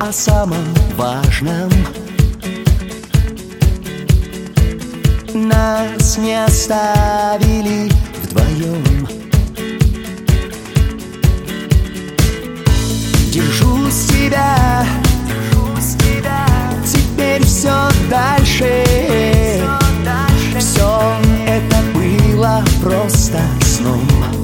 о самом важном. Нас не оставили вдвоем. Держусь тебя, теперь все дальше. Все это было просто сном.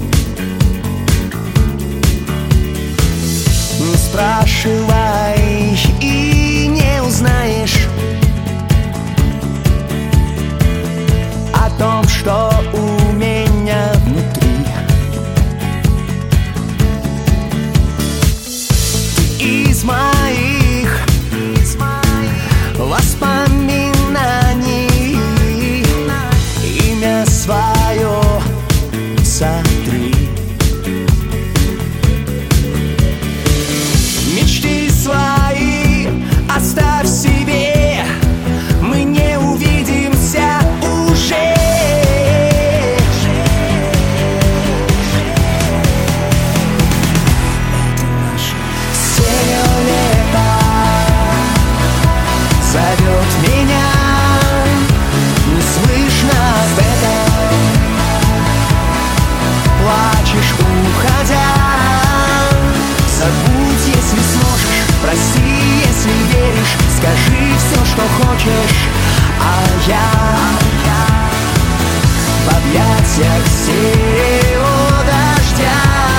Не спрашивай и не узнаешь о том, что у меня внутри. Ты из моих воспоминаний имя свое сотри. Мечты свои оставь себе, мы не увидимся уже. Серое лето зовет меня, не слышно об этом. Плачешь, уходя. Забудь, если сможешь, прости, если веришь. Скажи все, что хочешь, а я в объятиях серого дождя.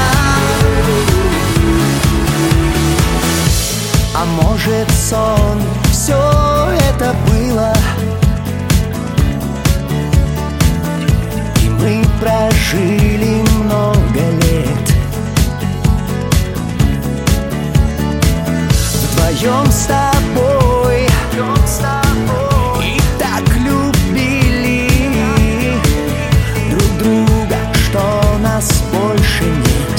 А может, сон, все это было, и мы прожили много лет вдвоем с тобой, и так любили друг друга, что нас больше нет.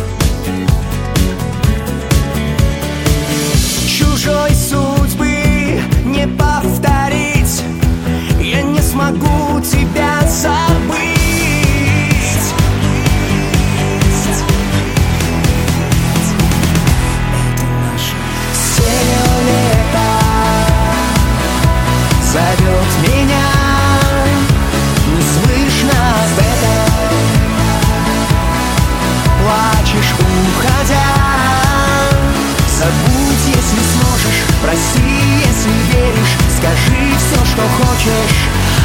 Чужой судьбы не повторить, я не смогу тебя забыть. Зовет меня, не слышно об этом. Плачешь, уходя. Забудь, если сможешь, прости, если веришь. Скажи все, что хочешь,